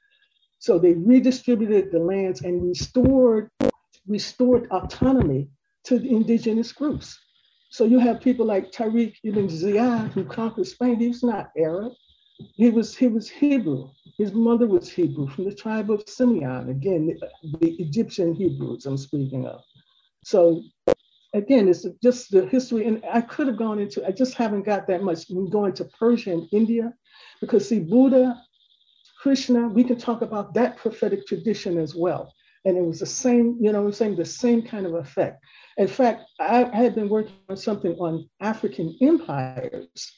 So they redistributed the lands and restored, restored autonomy to the indigenous groups. So you have people like Tariq ibn Ziyad, who conquered Spain. He was not Arab. He was, he was Hebrew. His mother was Hebrew, from the tribe of Simeon. Again, the, the Egyptian Hebrews I'm speaking of. So again, it's just the history. And I could have gone into, I just haven't got that much. We can go into Persia and India, because see, Buddha, Krishna, we can talk about that prophetic tradition as well. And it was the same, you know, I'm saying the same kind of effect. In fact, I, I had been working on something on African empires.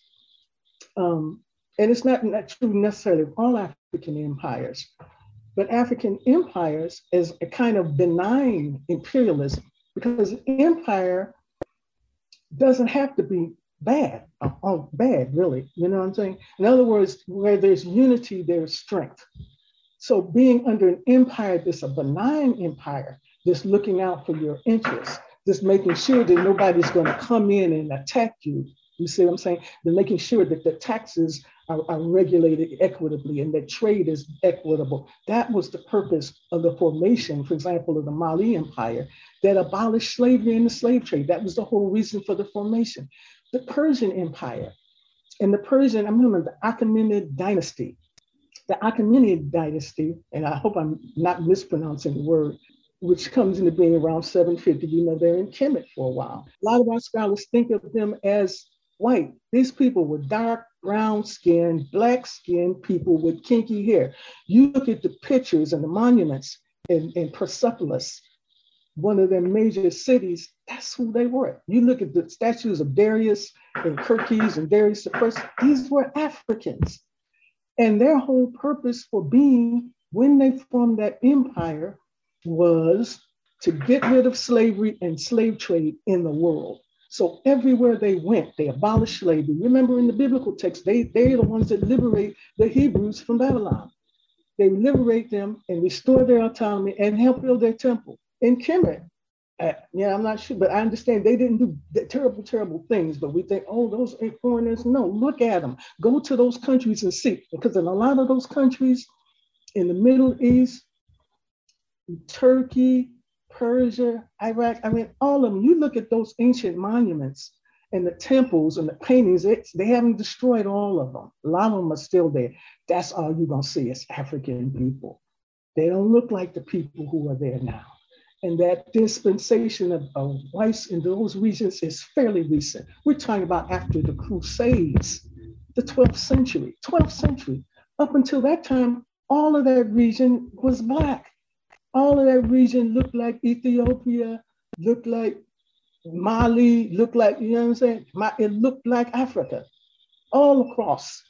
Um, and it's not, not true necessarily of all African empires, but African empires is a kind of benign imperialism, because empire doesn't have to be bad, oh, bad, really. You know what I'm saying? In other words, where there's unity, there's strength. So being under an empire that's a benign empire, that's looking out for your interests, just making sure that nobody's going to come in and attack you. You see what I'm saying? They're making sure that the taxes are, are regulated equitably and that trade is equitable. That was the purpose of the formation, for example, of the Mali Empire, that abolished slavery and the slave trade. That was the whole reason for the formation. The Persian Empire and the Persian, I remember the Achaemenid dynasty. The Achaemenid dynasty, and I hope I'm not mispronouncing the word, which comes into being around seven fifty. You know, they're in Kemet for a while. A lot of our scholars think of them as white. These people were dark, brown skinned, black skinned people with kinky hair. You look at the pictures and the monuments in, in Persepolis, one of their major cities, that's who they were. You look at the statues of Darius and Kirkes and Darius the First, these were Africans. And their whole purpose for being, when they formed that empire, was to get rid of slavery and slave trade in the world. So everywhere they went, they abolished slavery. Remember in the biblical text, they, they're the ones that liberate the Hebrews from Babylon. They liberate them and restore their autonomy and help build their temple. In Kemet, uh, yeah, I'm not sure, but I understand they didn't do terrible, terrible things, but we think, oh, those are foreigners. No, look at them. Go to those countries and see, because in a lot of those countries in the Middle East, Turkey, Persia, Iraq, I mean, all of them, you look at those ancient monuments and the temples and the paintings, it's, they haven't destroyed all of them. A lot of them are still there. That's all you're gonna see is African people. They don't look like the people who are there now. And that dispensation of, of whites in those regions is fairly recent. We're talking about after the Crusades, the twelfth century, twelfth century. Up until that time, all of that region was Black. All of that region looked like Ethiopia, looked like Mali, looked like, you know what I'm saying? It looked like Africa, all across.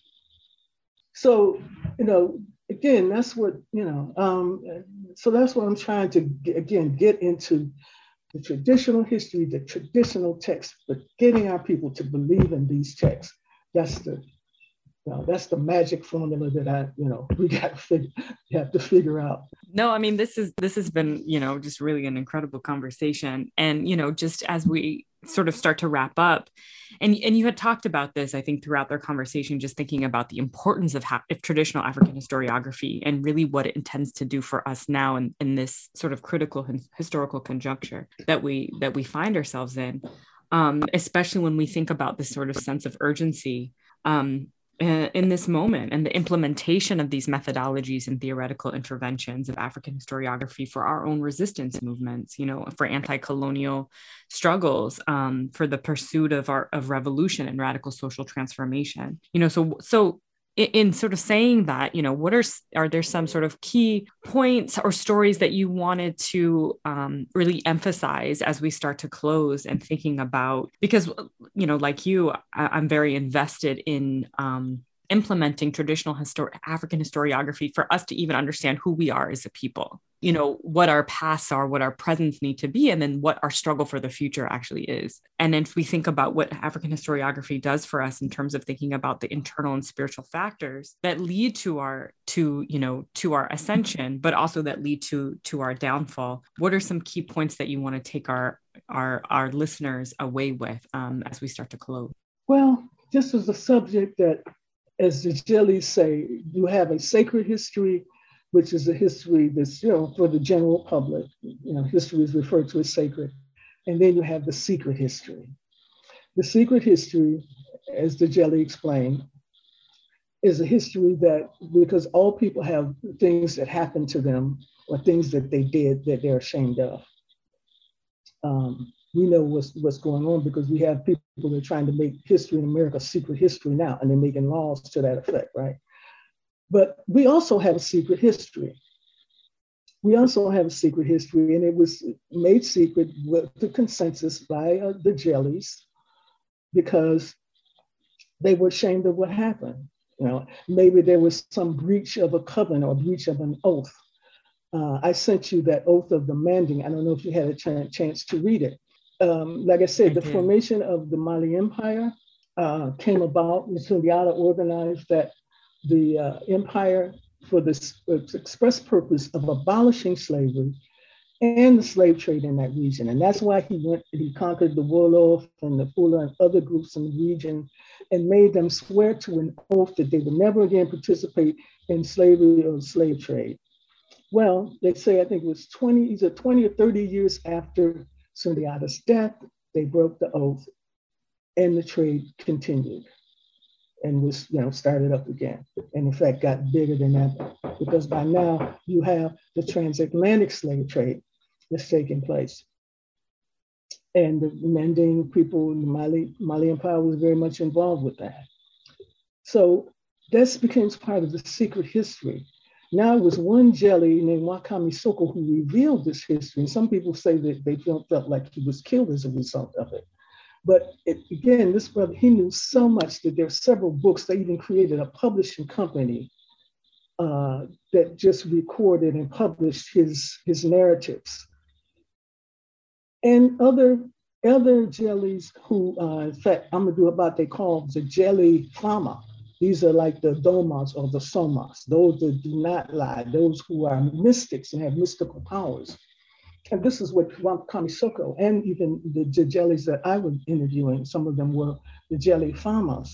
So, you know, again, that's what, you know, um, so that's what I'm trying to, again, get into the traditional history, the traditional text, but getting our people to believe in these texts. That's the, you know, that's the magic formula that I, you know, we got to figure, have to figure out. No, I mean, this is, this has been, you know, just really an incredible conversation. And, you know, just as we sort of start to wrap up, and, and you had talked about this, I think, throughout their conversation, just thinking about the importance of, ha- of traditional African historiography and really what it intends to do for us now in, in this sort of critical hin- historical conjuncture that we, that we find ourselves in, um, especially when we think about this sort of sense of urgency, um, in this moment and the implementation of these methodologies and theoretical interventions of African historiography for our own resistance movements, you know, for anti-colonial struggles, um, for the pursuit of our of revolution and radical social transformation. You know, so so in, in sort of saying that, you know, what are are there some sort of key points or stories that you wanted to um, really emphasize as we start to close and thinking about, because, you know, like you, I, I'm very invested in um, implementing traditional histor- African historiography for us to even understand who we are as a people, you know, what our pasts are, what our presents need to be, and then what our struggle for the future actually is. And then if we think about what African historiography does for us in terms of thinking about the internal and spiritual factors that lead to our, to, you know, to our ascension, but also that lead to, to our downfall, what are some key points that you want to take our, our, our listeners away with um, as we start to close? Well, this is a subject that, as the Jellies say, you have a sacred history, which is a history that's, you know, for the general public. You know, history is referred to as sacred. And then you have the secret history. The secret history, as the Jelly explained, is a history that, because all people have things that happened to them or things that they did that they're ashamed of. Um, we know what's, what's going on because we have people that are trying to make history in America secret history now, and they're making laws to that effect, right? But we also have a secret history. We also have a secret history, and it was made secret with the consensus by uh, the Jellies because they were ashamed of what happened. You know, maybe there was some breach of a covenant or breach of an oath. Uh, I sent you that oath of the Manding. I don't know if you had a ch- chance to read it. Um, like I said, the formation of the Mali Empire uh, came about. Sundiata organized that the uh, empire for the express purpose of abolishing slavery and the slave trade in that region. And that's why he went, he conquered the Wolof and the Fula and other groups in the region and made them swear to an oath that they would never again participate in slavery or slave trade. Well, they say, I think it was twenty, either twenty or thirty years after Sundiata's death, they broke the oath and the trade continued and was, you know, started up again. And in fact, got bigger than ever, because by now you have the transatlantic slave trade that's taking place. And the Manding people in the Mali, Mali Empire was very much involved with that. So this becomes part of the secret history. Now it was one jelly named Wakami Soko who revealed this history. And some people say that they felt, felt like he was killed as a result of it. But it, again, this brother, he knew so much that there are several books. They even created a publishing company uh, that just recorded and published his, his narratives. And other, other jellies who, uh, in fact, I'm gonna do about they call the jelly fama. These are like the domas or the somas, those that do not lie, those who are mystics and have mystical powers. And this is what Wakami Soko and even the, the jellies that I was interviewing, some of them were the jelly famas.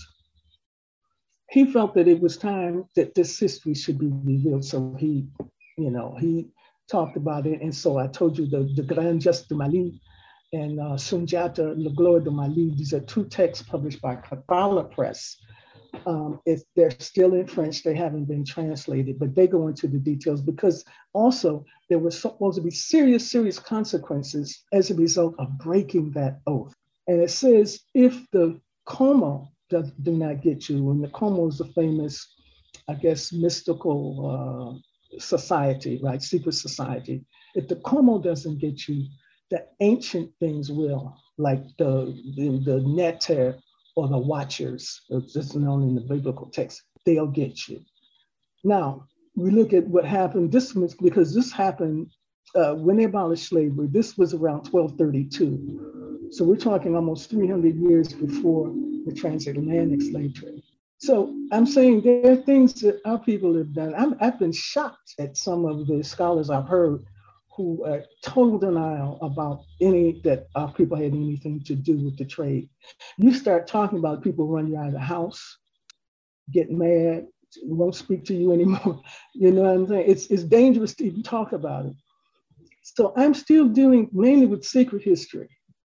He felt that it was time that this history should be revealed. So he, you know, he talked about it. And so I told you the, the Grand Geste de Mali and uh, Sundiata, Le Gloire de Mali, these are two texts published by Kabbalah Press. Um, if they're still in French, they haven't been translated, but they go into the details because also there were supposed to be serious, serious consequences as a result of breaking that oath. And it says, if the Como does, do not get you, and the Como is a famous, I guess, mystical uh, society, right? Secret society. If the Como doesn't get you, the ancient things will, like the, the, the Neter, or the Watchers, it's just known in the biblical text, they'll get you. Now, we look at what happened, this was because this happened uh, when they abolished slavery, this was around twelve thirty-two. So we're talking almost three hundred years before the transatlantic slave trade. So I'm saying there are things that our people have done. I'm, I've been shocked at some of the scholars I've heard who are total denial about any, that our people had anything to do with the trade. You start talking about people run you out of the house, get mad, won't speak to you anymore. You know what I'm saying? It's, it's dangerous to even talk about it. So I'm still dealing mainly with secret history,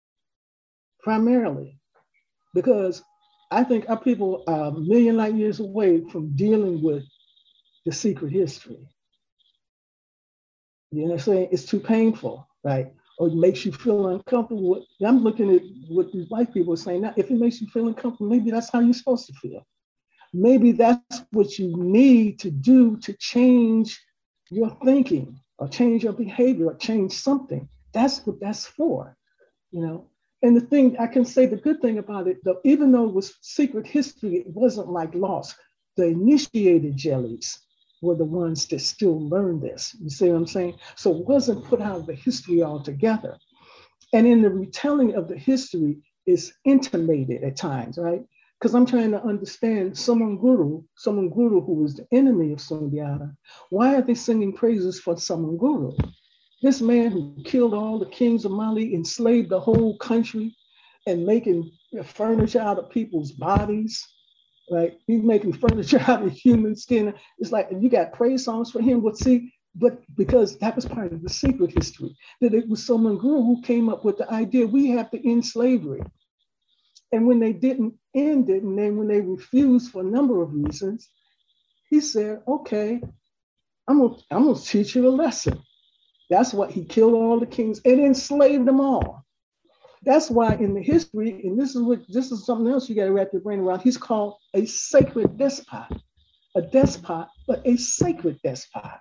primarily, because I think our people are a million light years away from dealing with the secret history. You know what I'm saying? It's too painful, right? Or it makes you feel uncomfortable. I'm looking at what these white people are saying now. If it makes you feel uncomfortable, maybe that's how you're supposed to feel. Maybe that's what you need to do to change your thinking or change your behavior or change something. That's what that's for, you know? And the thing, I can say the good thing about it, though, even though it was secret history, it wasn't like lost. The initiated jellies were the ones that still learned this. You see what I'm saying? So it wasn't put out of the history altogether. And in the retelling of the history is intimated at times, right? Because I'm trying to understand Samunguru, Samunguru, who was the enemy of Sundiata. Why are they singing praises for Samunguru? This man who killed all the kings of Mali, enslaved the whole country, and making furniture out of people's bodies, right? He's making furniture out of human skin. It's like, you got praise songs for him, but see, but because that was part of the secret history, that it was Samunguru who came up with the idea, we have to end slavery. And when they didn't end it, and then when they refused for a number of reasons, he said, okay, I'm gonna, I'm gonna teach you a lesson. That's why he killed all the kings and enslaved them all. That's why in the history, and this is what this is something else you got to wrap your brain around, he's called a sacred despot, a despot, but a sacred despot.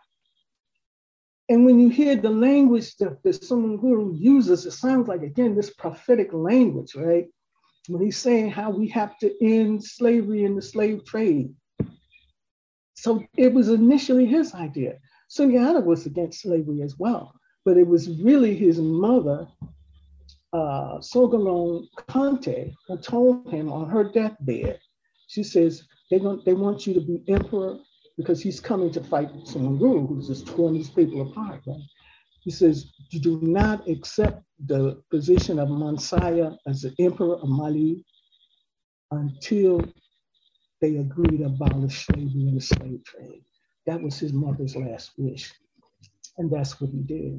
And when you hear the language that the Samunguru uses, it sounds like, again, this prophetic language, right? When he's saying how we have to end slavery and the slave trade. So it was initially his idea. Sundiata was against slavery as well, but it was really his mother, uh, Sogolon Kante, who told him on her deathbed, she says, they want, they want you to be emperor because he's coming to fight Senghor, who's just torn these people apart. Right? He says, you do not accept the position of Mansaya as the emperor of Mali until they agree to abolish slavery and the slave trade. That was his mother's last wish. And that's what he did.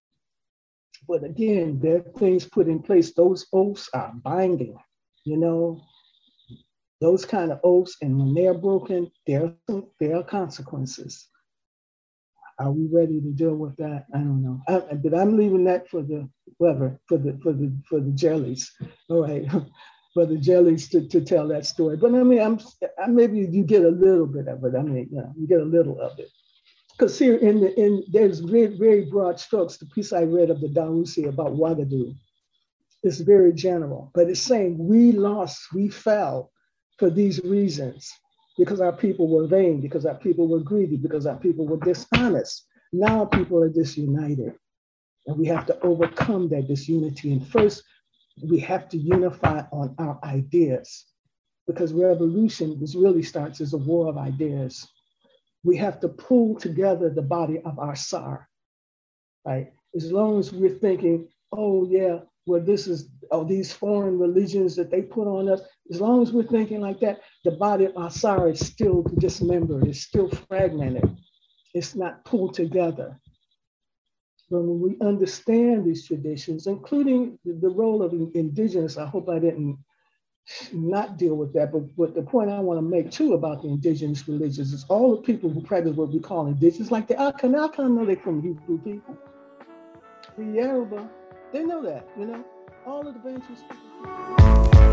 But again, there are things put in place. Those oaths are binding, you know, those kind of oaths. And when they're broken, there, there are consequences. Are we ready to deal with that? I don't know. I, but I'm leaving that for the whoever, for the for the for the jellies. All right, for the jellies to, to tell that story. But I mean, I'm I, maybe you get a little bit of it. I mean, you know, you get a little of it. Because here in the in there's very, very broad strokes. The piece I read of the Dawusi about Ouagadougou is very general, but it's saying we lost, we fell for these reasons. Because our people were vain, because our people were greedy, because our people were dishonest. Now people are disunited. And we have to overcome that disunity. And first, we have to unify on our ideas. Because revolution is really starts as a war of ideas. We have to pull together the body of our S A R, right? As long as we're thinking, oh yeah, well this is, oh these foreign religions that they put on us, as long as we're thinking like that, the body of our S A R is still dismembered, it's still fragmented, it's not pulled together. But when we understand these traditions, including the, the role of indigenous, I hope I didn't not deal with that, but, but the point I want to make too about the indigenous religions is all the people who practice what we call indigenous, like the Akan, Akan know they're from Hebrew people. The Yoruba, they know that, you know, all of the Bantu people.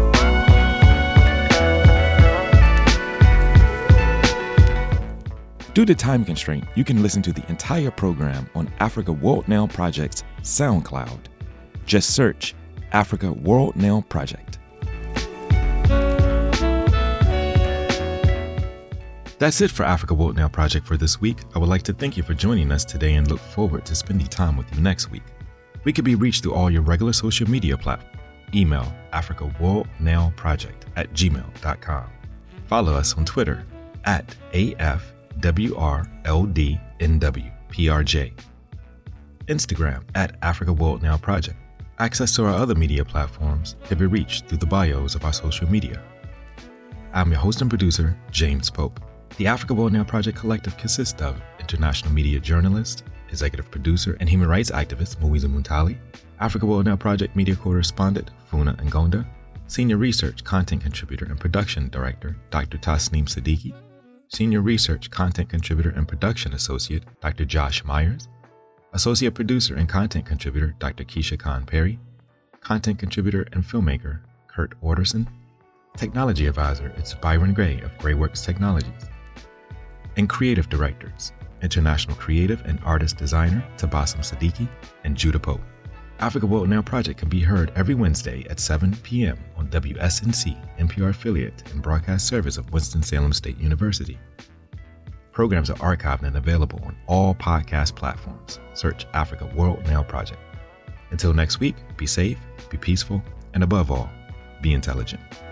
Due to time constraint, you can listen to the entire program on Africa World Now Project's SoundCloud. Just search Africa World Now Project. That's it for Africa World Now Project for this week. I would like to thank you for joining us today and look forward to spending time with you next week. We can be reached through all your regular social media platforms. Email Africa World Now Project at gmail dot com. Follow us on Twitter at A F W R L D N W P R J. Instagram at Africa World Now Project. Access to our other media platforms can be reached through the bios of our social media. I'm your host and producer, James Pope. The Africa World Now Project Collective consists of international media journalist, executive producer, and human rights activist Muiza Muntali, Africa World Now Project media correspondent Funa Ngonda, senior research content contributor and production director Doctor Tasneem Siddiqui, senior research content contributor and production associate Doctor Josh Myers, associate producer and content contributor Doctor Keisha Khan Perry, content contributor and filmmaker Kurt Orderson, technology advisor is Byron Gray of Grayworks Technologies, and creative directors, international creative and artist designer Tabassum Siddiqui and Judah Pope. Africa World Now Project can be heard every Wednesday at seven p.m. on W S N C, N P R affiliate and broadcast service of Winston-Salem State University. Programs are archived and available on all podcast platforms. Search Africa World Now Project. Until next week, be safe, be peaceful, and above all, be intelligent.